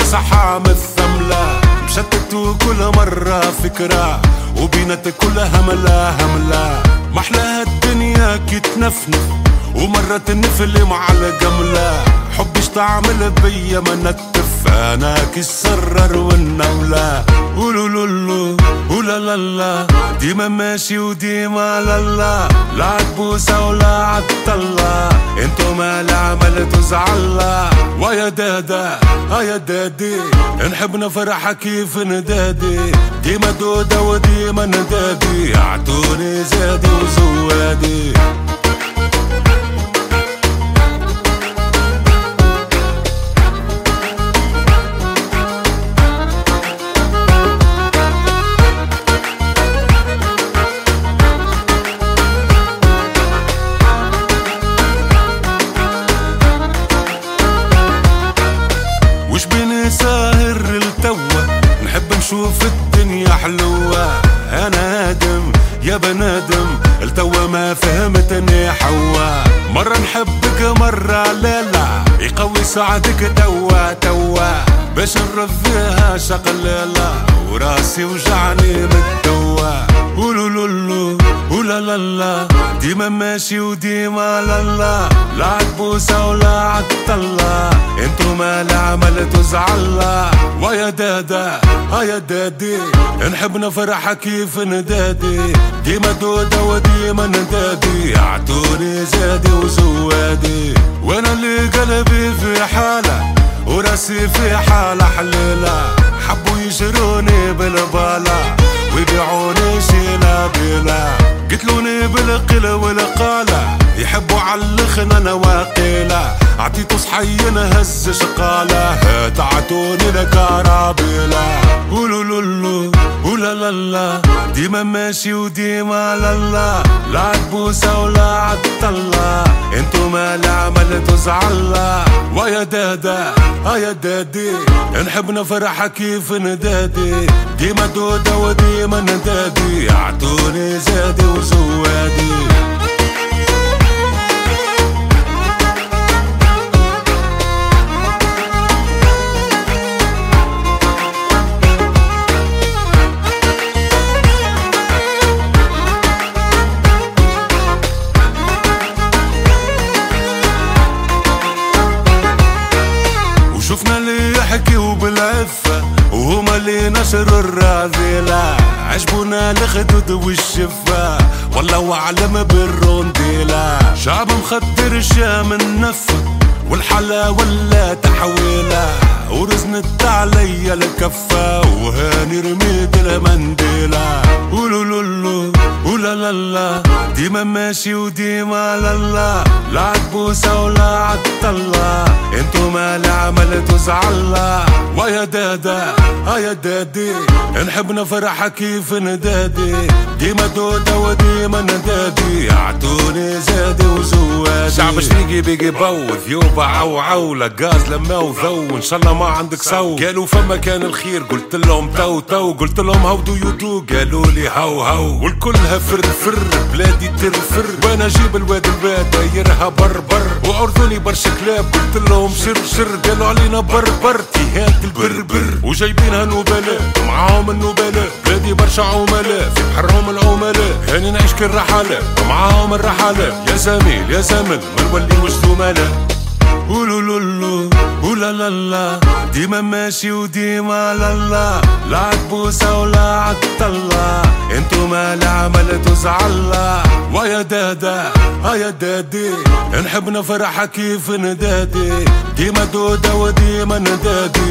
صحة مالثملة، مشتت وكل مرة فكرة وبينات كلها هملة. محلاها الدنيا كي تنفنف ومرة تنفل مع الجملة، حبش تعمل بيا منتف انا كي السرر والنولة. ولولولو ولا ديما ماشي وديما لا عتبوسة ولا عالطلة، انتو ما لا عملتو زعلة. ويا دادا يا دادي نحب نفرح كيف ندادي، ديما دودة وديما ندادي، اعطوني زادي وزوادي. وش بيني ساهر التوة، نحب نشوف الدنيا حلوة. انا ادم يا بنادم التوة ما فهمتني حوا، مرة نحبك مرة لا يقوي ساعدك توا باش نرضيها شقلالة، وراسي وجعني بالتوا. ولولولو ولا ديما ماشي وديما لا عتبوسة ولا عالطلة، انتو ما لا عملتو زعلة. ويا دادا يا دادي نحب نفرح كيف ندادي، ديما دودة وديما ندادي، اعطوني زادي وزوادي. وانا اللي قلبي في حالة وراسي في حالة حليلة، حبوا يشروني بالبالة ويبيعوني شيلة بلا، قتلوني بالقل والقالة، يحبوا علخنا انا واقيلة، عطيتو صحي نهز شقالة، تعطوني لكرابيلة. ولولولو ولا ديما ماشي وديما لا عتبوسة ولا عالطلة، انتو ما لا عملتو زعلة. ويا دادا يا دادي نحب نفرح كيف ندادي، ديما دودة وديما ندادي، اعطوني زادي وزوادي. شفنا اللي يحكيو بالعفة وهما اللي نشروا الرذيلة، عجبونا الخدود والشفة والله اعلم بالرونديلة، شعب مخدر الشام النفة والحلا ولا تحويلة، ورزنت عليا الكفة وهاني رميت المنديلة. ولولولو ولا ديما ماشي وديما لا عتبوسة ولا عالطلة، انتو ما لا عملتو زعلة. ويا دادا يا دادي نحب نفرح كيف ندادي، ديما دودة وديما ندادي، اعطوني زادي وزوادي. شعب شريقي بيجي بوذ يوبا عو لقاز لما وذو، ان شاء الله ما عندك سو. قالوا فما كان الخير قلت لهم تو قلت لهم هاو دو يو دو، قالوا لي هاو والكلها فر بلادي ترفر، وانا جيب الواد دايرها بربر، واردني برشا كلاب قلت لهم شر قالوا علينا بربر تيهات البربر، وجايبينها نوبلاء معاهم النوبلاء، بلادي برشا عملاء في بحرهم العملاء، هاني نعيش كالرحالة معاهم الرحالة، يا زميل يا زمل ما نوليوش زملاء. ولولولو ولا ديما ماشي وديما لا عتبوسة ولا عالطلة، انتو ما لا عملتو زعلة. ويا دادا يا دادي نحب نفرح كيف ندادي، ديما دودة وديما ندادي،